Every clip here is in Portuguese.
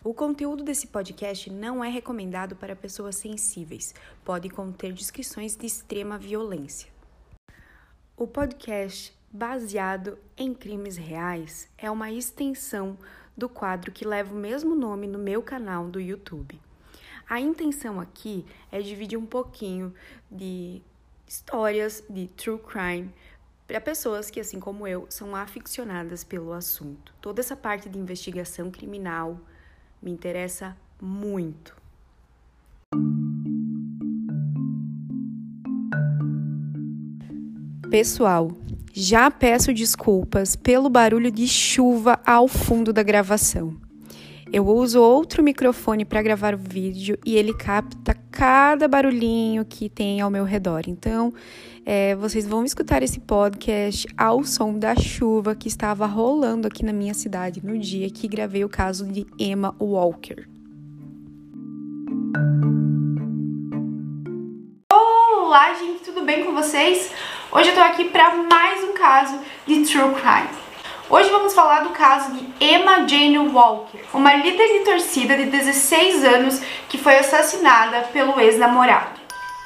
O conteúdo desse podcast não é recomendado para pessoas sensíveis. Pode conter descrições de extrema violência. O podcast, baseado em crimes reais, é uma extensão do quadro que leva o mesmo nome no meu canal do YouTube. A intenção aqui é dividir um pouquinho de histórias de true crime para pessoas que, assim como eu, são aficionadas pelo assunto. Toda essa parte de investigação criminal me interessa muito. Pessoal, já peço desculpas pelo barulho de chuva ao fundo da gravação. Eu uso outro microfone para gravar o vídeo e ele capta cada barulhinho que tem ao meu redor. Então, vocês vão escutar esse podcast ao som da chuva que estava rolando aqui na minha cidade no dia que gravei o caso de Emma Walker. Olá, gente, tudo bem com vocês? Hoje eu tô aqui para mais um caso de true crime. Hoje vamos falar do caso de Emma Jane Walker, uma líder de torcida de 16 anos que foi assassinada pelo ex-namorado.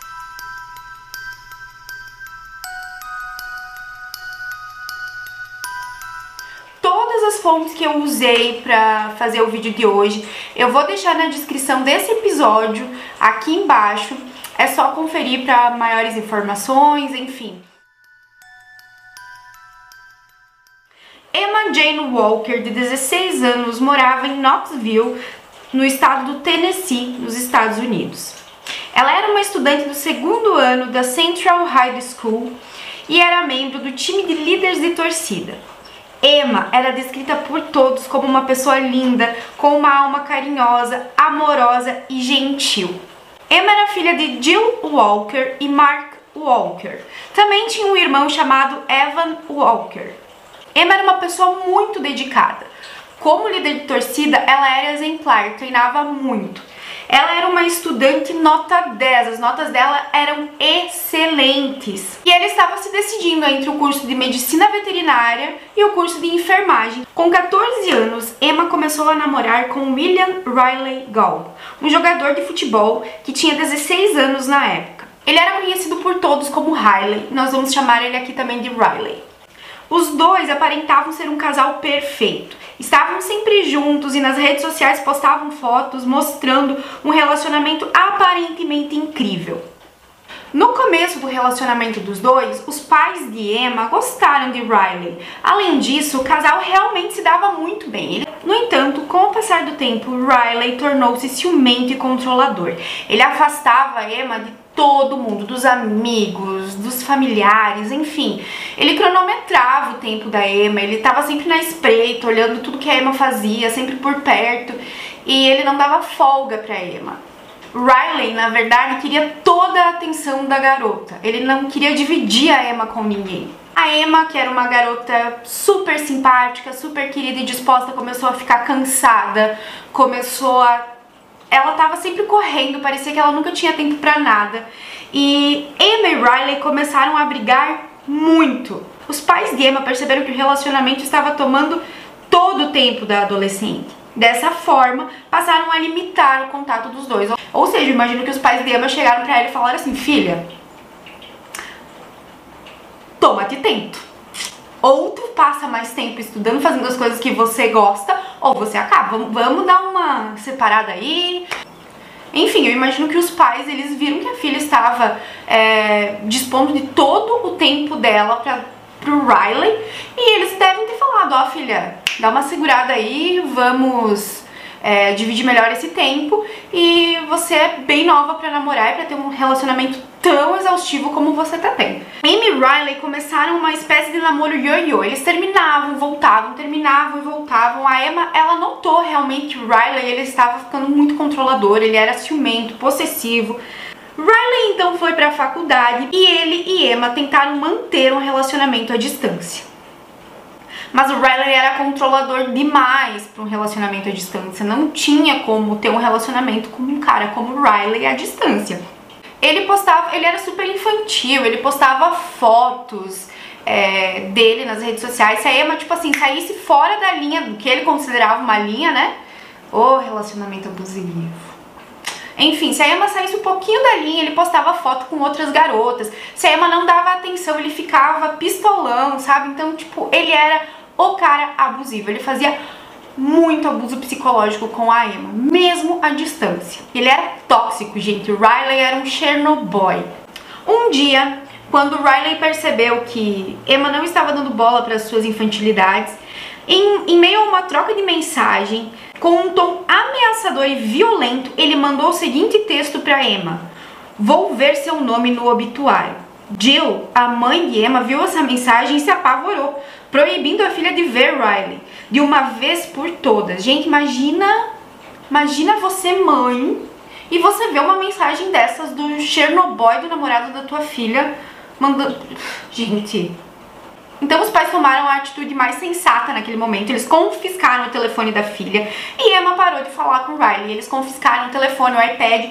Todas as fontes que eu usei para fazer o vídeo de hoje, eu vou deixar na descrição desse episódio, aqui embaixo. É só conferir para maiores informações, enfim. Emma Jane Walker, de 16 anos, morava em Knoxville, no estado do Tennessee, nos Estados Unidos. Ela era uma estudante do segundo ano da Central High School e era membro do time de líderes de torcida. Emma era descrita por todos como uma pessoa linda, com uma alma carinhosa, amorosa e gentil. Emma era filha de Jill Walker e Mark Walker. Também tinha um irmão chamado Evan Walker. Emma era uma pessoa muito dedicada. Como líder de torcida, ela era exemplar, treinava muito. Ela era uma estudante nota 10, as notas dela eram excelentes. E ela estava se decidindo entre o curso de medicina veterinária e o curso de enfermagem. Com 14 anos, Emma começou a namorar com William Riley Gall, um jogador de futebol que tinha 16 anos na época. Ele era conhecido por todos como Riley, nós vamos chamar ele aqui também de Riley. Os dois aparentavam ser um casal perfeito. Estavam sempre juntos e nas redes sociais postavam fotos mostrando um relacionamento aparentemente incrível. No começo do relacionamento dos dois, os pais de Emma gostaram de Riley. Além disso, o casal realmente se dava muito bem. No entanto, com o passar do tempo, Riley tornou-se ciumento e controlador. Ele afastava Emma de todo mundo, dos amigos, dos familiares, enfim. Ele cronometrava o tempo da Emma, ele estava sempre na espreita, olhando tudo que a Emma fazia, sempre por perto, e ele não dava folga para Emma. Riley, na verdade, queria toda a atenção da garota. Ele não queria dividir a Emma com ninguém. A Emma, que era uma garota super simpática, super querida e disposta, começou a ficar cansada, ela estava sempre correndo, parecia que ela nunca tinha tempo para nada. E Emma e Riley começaram a brigar muito. Os pais de Emma perceberam que o relacionamento estava tomando todo o tempo da adolescente. Dessa forma, passaram a limitar o contato dos dois. Ou seja, imagino que os pais de Emma chegaram para ela e falaram assim: filha, toma-te tempo. Ou tu passa mais tempo estudando, fazendo as coisas que você gosta, ou você acaba. Vamos dar uma separada aí. Enfim, eu imagino que os pais, eles viram que a filha estava dispondo de todo o tempo dela pro Riley, e eles devem ter falado: ó, filha, dá uma segurada aí, vamos dividir melhor esse tempo, e você é bem nova pra namorar e pra ter um relacionamento tão exaustivo como você tá tendo. Emma e Riley começaram uma espécie de namoro ioiô. Eles terminavam e voltavam, terminavam e voltavam. A Emma, ela notou realmente que o Riley, ele estava ficando muito controlador, ele era ciumento, possessivo. Riley então foi pra faculdade e ele e Emma tentaram manter um relacionamento à distância. Mas o Riley era controlador demais para um relacionamento à distância. Não tinha como ter um relacionamento com um cara como o Riley à distância. Ele era super infantil, ele postava fotos dele nas redes sociais. Se a Emma, tipo assim, saísse fora da linha do que ele considerava uma linha, né? Ô, relacionamento abusivo. Enfim, se a Emma saísse um pouquinho da linha, ele postava foto com outras garotas. Se a Emma não dava atenção, ele ficava pistolão, sabe? Então, tipo, ele era o cara abusivo. Ele fazia muito abuso psicológico com a Emma, mesmo à distância. Ele era tóxico, gente. O Riley era um Chernobyl. Um dia, quando o Riley percebeu que Emma não estava dando bola para as suas infantilidades, em meio a uma troca de mensagem, com um tom ameaçador e violento, ele mandou o seguinte texto para Emma: "Vou ver seu nome no obituário." Jill, a mãe de Emma, viu essa mensagem e se apavorou, proibindo a filha de ver Riley de uma vez por todas. Gente, imagina você, mãe, e você vê uma mensagem dessas do Chernobyl, do namorado da tua filha, mandando... Gente... Então os pais tomaram a atitude mais sensata naquele momento. Eles confiscaram o telefone da filha e Emma parou de falar com o Riley. Eles confiscaram o telefone, o iPad.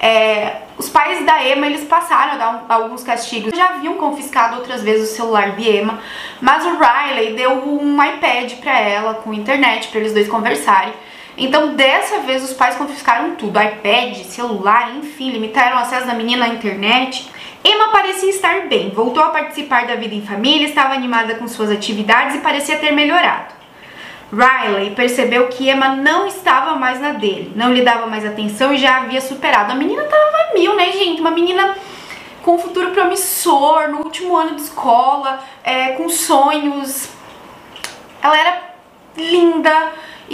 Os pais da Emma, eles passaram a dar alguns castigos. Já haviam confiscado outras vezes o celular de Emma, mas o Riley deu um iPad pra ela, com internet, pra eles dois conversarem. Então dessa vez os pais confiscaram tudo, iPad, celular, enfim, limitaram o acesso da menina à internet. Emma parecia estar bem, voltou a participar da vida em família, estava animada com suas atividades e parecia ter melhorado. Riley percebeu que Emma não estava mais na dele, não lhe dava mais atenção e já havia superado. A menina tava mil, né, gente? Uma menina com um futuro promissor, no último ano de escola, com sonhos. Ela era linda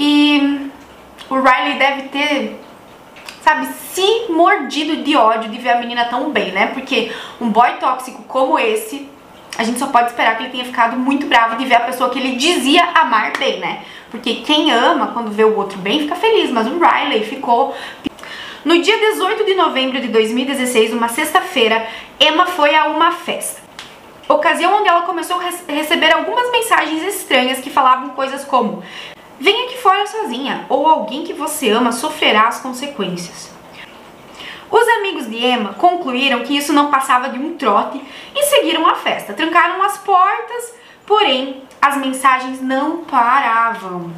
e o Riley deve ter, sabe, se mordido de ódio de ver a menina tão bem, né? Porque um boy tóxico como esse, a gente só pode esperar que ele tenha ficado muito bravo de ver a pessoa que ele dizia amar bem, né? Porque quem ama, quando vê o outro bem, fica feliz, mas o Riley ficou... No dia 18 de novembro de 2016, uma sexta-feira, Emma foi a uma festa. Ocasião onde ela começou a receber algumas mensagens estranhas que falavam coisas como: "Venha aqui fora sozinha", ou "Alguém que você ama sofrerá as consequências". Os amigos de Emma concluíram que isso não passava de um trote e seguiram a festa. Trancaram as portas, porém as mensagens não paravam.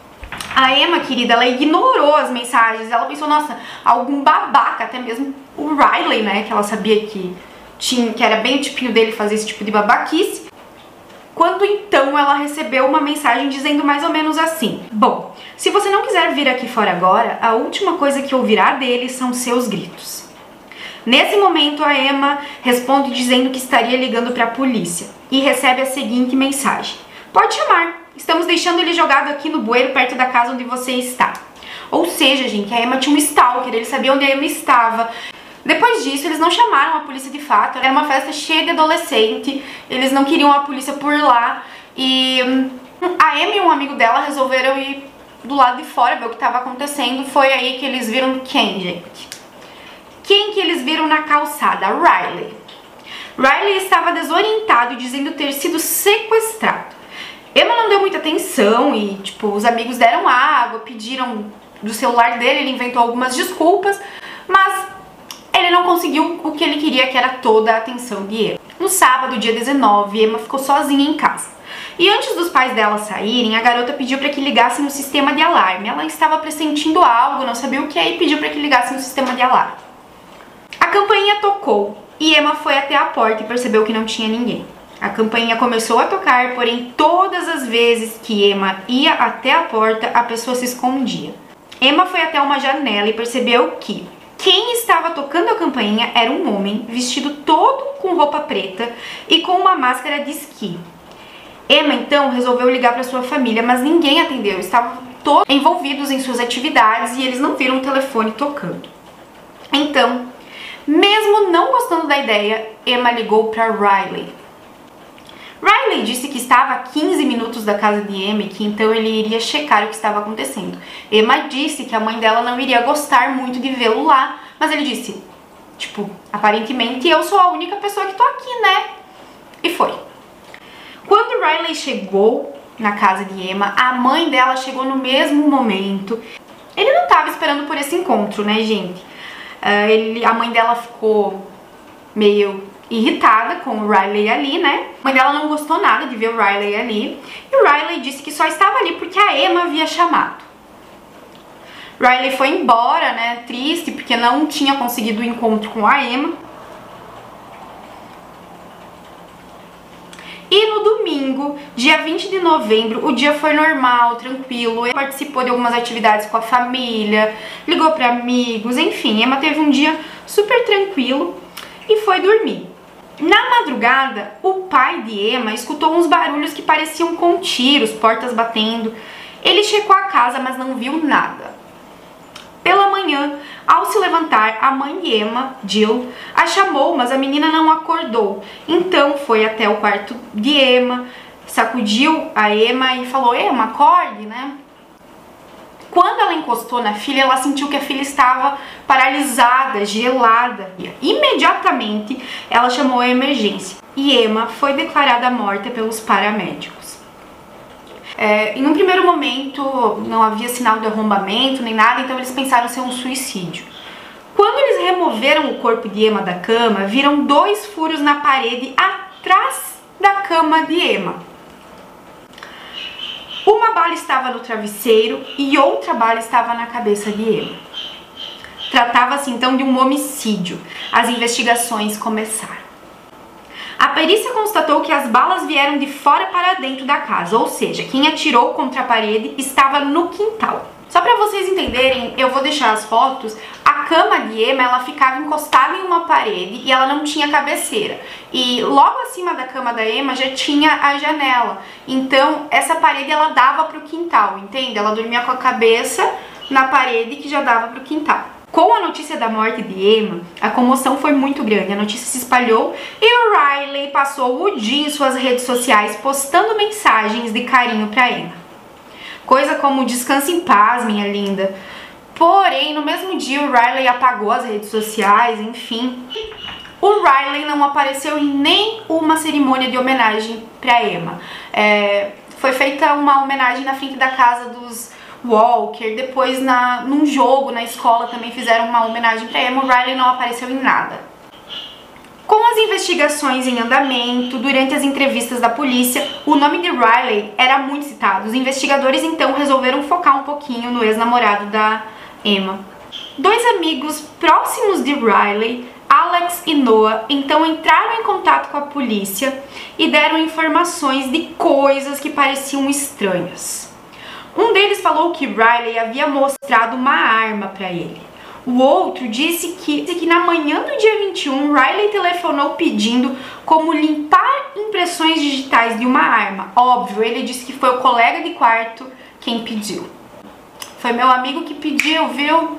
A Emma, querida, ela ignorou as mensagens. Ela pensou, nossa, algum babaca, até mesmo o Riley, né, que ela sabia que era bem o tipinho dele fazer esse tipo de babaquice. Quando então ela recebeu uma mensagem dizendo mais ou menos assim: "Bom, se você não quiser vir aqui fora agora, a última coisa que ouvirá dele são seus gritos." Nesse momento a Emma responde dizendo que estaria ligando para a polícia e recebe a seguinte mensagem: "Pode chamar, estamos deixando ele jogado aqui no bueiro perto da casa onde você está." Ou seja, gente, a Emma tinha um stalker, ele sabia onde a Emma estava. Depois disso, eles não chamaram a polícia de fato, era uma festa cheia de adolescente, eles não queriam a polícia por lá, e a Emma e um amigo dela resolveram ir do lado de fora ver o que estava acontecendo. Foi aí que eles viram quem, gente? Quem que eles viram na calçada? Riley. Riley estava desorientado, dizendo ter sido sequestrado. Emma não deu muita atenção e, tipo, os amigos deram água, pediram do celular dele, ele inventou algumas desculpas, mas ele não conseguiu o que ele queria, que era toda a atenção de Emma. No sábado, dia 19, Emma ficou sozinha em casa. E antes dos pais dela saírem, a garota pediu para que ligassem no sistema de alarme. Ela estava pressentindo algo, não sabia o que, e pediu para que ligassem no sistema de alarme. A campainha tocou e Emma foi até a porta e percebeu que não tinha ninguém. A campainha começou a tocar, porém todas as vezes que Emma ia até a porta, a pessoa se escondia. Emma foi até uma janela e percebeu que quem estava tocando a campainha era um homem vestido todo com roupa preta e com uma máscara de esqui. Emma então resolveu ligar para sua família, mas ninguém atendeu. Estavam todos envolvidos em suas atividades e eles não viram o telefone tocando. Então, mesmo não gostando da ideia, Emma ligou para Riley. Riley disse que estava a 15 minutos da casa de Emma e que então ele iria checar o que estava acontecendo. Emma disse que a mãe dela não iria gostar muito de vê-lo lá, mas ele disse, tipo, aparentemente eu sou a única pessoa que tô aqui, né? E foi. Quando Riley chegou na casa de Emma, a mãe dela chegou no mesmo momento. Ele não estava esperando por esse encontro, né, gente? A mãe dela ficou meio irritada com o Riley ali, né? A mãe dela não gostou nada de ver o Riley ali. E o Riley disse que só estava ali porque a Emma havia chamado. Riley foi embora, né, triste, porque não tinha conseguido o encontro com a Emma. E no domingo, dia 20 de novembro, o dia foi normal, tranquilo. Emma participou de algumas atividades com a família, ligou para amigos, enfim, Emma teve um dia super tranquilo e foi dormir. Na madrugada, o pai de Emma escutou uns barulhos que pareciam com tiros, portas batendo. Ele checou a casa, mas não viu nada. Pela manhã, ao se levantar, a mãe de Emma, Jill, a chamou, mas a menina não acordou. Então foi até o quarto de Emma, sacudiu a Emma e falou: Emma, acorde, né? Quando ela encostou na filha, ela sentiu que a filha estava paralisada, gelada. Imediatamente, ela chamou a emergência e Emma foi declarada morta pelos paramédicos. Em um primeiro momento, não havia sinal de arrombamento nem nada, então eles pensaram ser um suicídio. Quando eles removeram o corpo de Emma da cama, viram 2 furos na parede atrás da cama de Emma. Uma bala estava no travesseiro e outra bala estava na cabeça de Emma. Tratava-se então de um homicídio. As investigações começaram. A perícia constatou que as balas vieram de fora para dentro da casa, ou seja, quem atirou contra a parede estava no quintal. Só para vocês entenderem, eu vou deixar as fotos. A cama de Emma, ela ficava encostada em uma parede e ela não tinha cabeceira. E logo acima da cama da Emma já tinha a janela. Então, essa parede ela dava para o quintal, entende? Ela dormia com a cabeça na parede que já dava para o quintal. Com a notícia da morte de Emma, a comoção foi muito grande. A notícia se espalhou e o Riley passou o dia em suas redes sociais postando mensagens de carinho para Emma. Coisa como descanse em paz, minha linda. Porém, no mesmo dia o Riley apagou as redes sociais, enfim. O Riley não apareceu em nenhuma cerimônia de homenagem para Emma. Foi feita uma homenagem na frente da casa dos Walker, depois num jogo na escola também fizeram uma homenagem para Emma. O Riley não apareceu em nada. Com as investigações em andamento, durante as entrevistas da polícia, o nome de Riley era muito citado. Os investigadores então resolveram focar um pouquinho no ex-namorado da Emma. 2 amigos próximos de Riley, Alex e Noah, então entraram em contato com a polícia e deram informações de coisas que pareciam estranhas. Um deles falou que Riley havia mostrado uma arma para ele. O outro disse que na manhã do dia 21, Riley telefonou pedindo como limpar impressões digitais de uma arma. Óbvio, ele disse que foi o colega de quarto quem pediu. Foi meu amigo que pediu, viu?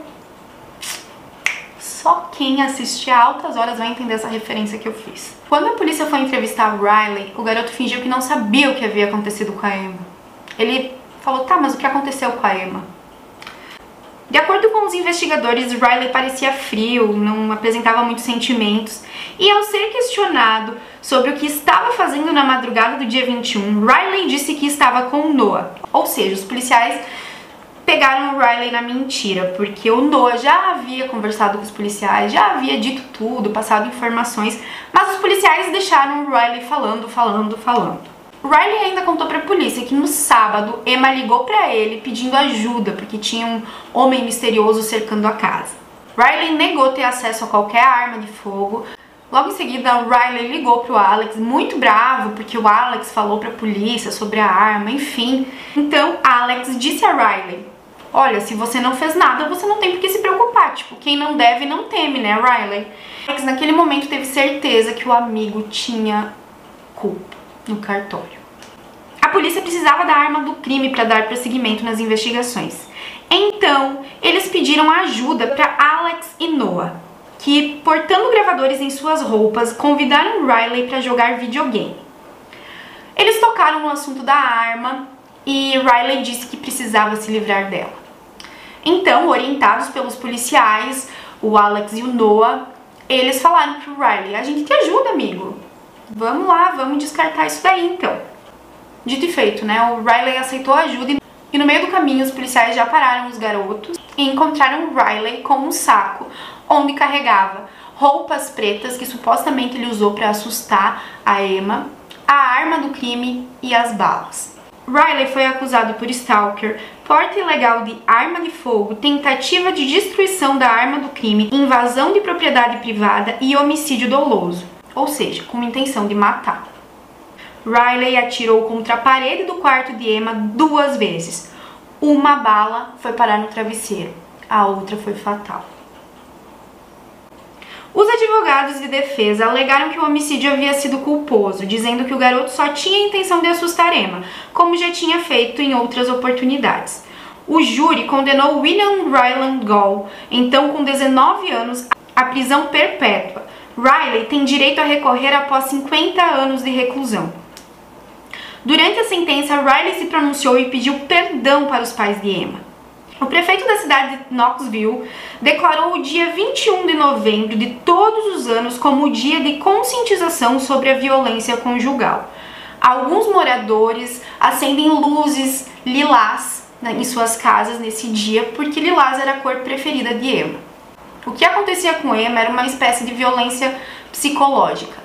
Só quem assistir a Altas Horas vai entender essa referência que eu fiz. Quando a polícia foi entrevistar Riley, o garoto fingiu que não sabia o que havia acontecido com a Emma. Ele falou: tá, mas o que aconteceu com a Emma? De acordo com os investigadores, Riley parecia frio, não apresentava muitos sentimentos. E ao ser questionado sobre o que estava fazendo na madrugada do dia 21, Riley disse que estava com Noah. Ou seja, os policiais pegaram o Riley na mentira, porque o Noah já havia conversado com os policiais, já havia dito tudo, passado informações, mas os policiais deixaram o Riley falando. Riley ainda contou para a polícia que no sábado Emma ligou para ele pedindo ajuda porque tinha um homem misterioso cercando a casa. Riley negou ter acesso a qualquer arma de fogo. Logo em seguida, Riley ligou para o Alex, muito bravo porque o Alex falou para a polícia sobre a arma, enfim. Então, Alex disse a Riley: olha, se você não fez nada, você não tem por que se preocupar. Tipo, quem não deve não teme, né, Riley? Alex naquele momento teve certeza que o amigo tinha culpa no cartório. A polícia precisava da arma do crime para dar prosseguimento nas investigações. Então, eles pediram ajuda para Alex e Noah, que, portando gravadores em suas roupas, convidaram Riley para jogar videogame. Eles tocaram no assunto da arma e Riley disse que precisava se livrar dela. Então, orientados pelos policiais, o Alex e o Noah, eles falaram pro Riley: a gente te ajuda, amigo. Vamos lá, vamos descartar isso daí então. Dito e feito, né? O Riley aceitou a ajuda e no meio do caminho os policiais já pararam os garotos e encontraram Riley com um saco onde carregava roupas pretas que supostamente ele usou para assustar a Emma, a arma do crime e as balas. Riley foi acusado por stalker, porte ilegal de arma de fogo, tentativa de destruição da arma do crime, invasão de propriedade privada e homicídio doloso, ou seja, com intenção de matar. Riley atirou contra a parede do quarto de Emma 2 vezes. Uma bala foi parar no travesseiro, a outra foi fatal. Os advogados de defesa alegaram que o homicídio havia sido culposo, dizendo que o garoto só tinha a intenção de assustar Emma, como já tinha feito em outras oportunidades. O júri condenou William Ryland Gall, então com 19 anos, à prisão perpétua. Riley tem direito a recorrer após 50 anos de reclusão. Durante a sentença, Riley se pronunciou e pediu perdão para os pais de Emma. O prefeito da cidade de Knoxville declarou o dia 21 de novembro de todos os anos como o dia de conscientização sobre a violência conjugal. Alguns moradores acendem luzes lilás em suas casas nesse dia porque lilás era a cor preferida de Emma. O que acontecia com Emma era uma espécie de violência psicológica.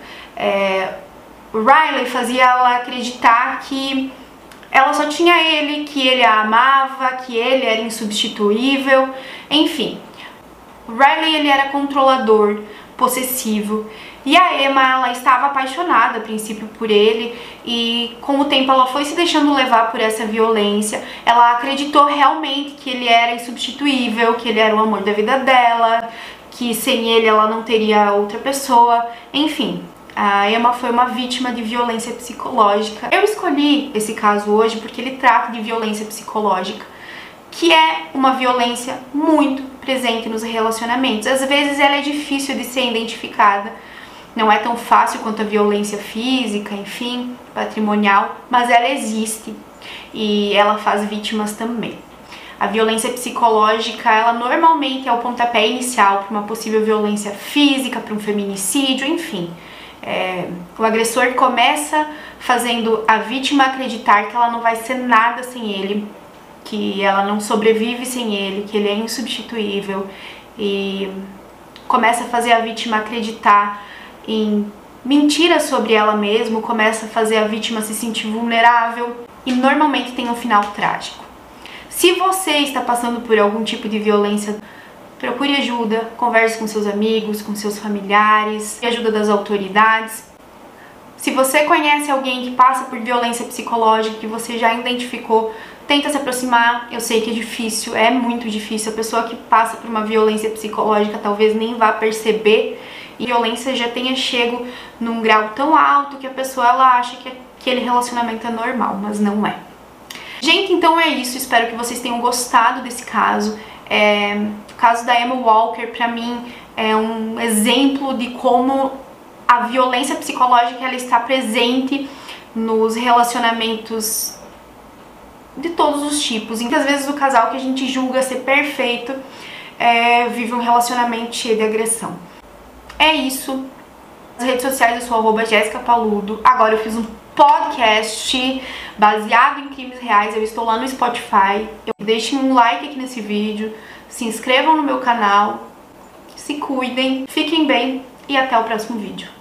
Riley fazia ela acreditar que ela só tinha ele, que ele a amava, que ele era insubstituível, enfim. Riley ele era controlador, possessivo, e a Emma ela estava apaixonada a princípio por ele e com o tempo ela foi se deixando levar por essa violência. Ela acreditou realmente que ele era insubstituível, que ele era o amor da vida dela, que sem ele ela não teria outra pessoa, enfim. A Emma foi uma vítima de violência psicológica. Eu escolhi esse caso hoje porque ele trata de violência psicológica, que é uma violência muito presente nos relacionamentos. Às vezes ela é difícil de ser identificada, não é tão fácil quanto a violência física, enfim, patrimonial, mas ela existe e ela faz vítimas também. A violência psicológica, ela normalmente é o pontapé inicial para uma possível violência física, para um feminicídio, enfim. O agressor começa fazendo a vítima acreditar que ela não vai ser nada sem ele, que ela não sobrevive sem ele, que ele é insubstituível, e começa a fazer a vítima acreditar em mentiras sobre ela mesma, começa a fazer a vítima se sentir vulnerável e normalmente tem um final trágico. Se você está passando por algum tipo de violência, procure ajuda, converse com seus amigos, com seus familiares, e ajuda das autoridades. Se você conhece alguém que passa por violência psicológica, que você já identificou, tenta se aproximar. Eu sei que é difícil, é muito difícil. A pessoa que passa por uma violência psicológica talvez nem vá perceber e a violência já tenha chego num grau tão alto que a pessoa ela acha que aquele relacionamento é normal, mas não é. Gente, então é isso. Espero que vocês tenham gostado desse caso. O caso da Emma Walker, pra mim, é um exemplo de como a violência psicológica ela está presente nos relacionamentos de todos os tipos. Muitas vezes o casal que a gente julga ser perfeito vive um relacionamento cheio de agressão. É isso. Nas redes sociais eu sou @JessicaPaludo. Agora eu fiz um podcast baseado em crimes reais. Eu estou lá no Spotify. Deixem um like aqui nesse vídeo, se inscrevam no meu canal, se cuidem, fiquem bem e até o próximo vídeo.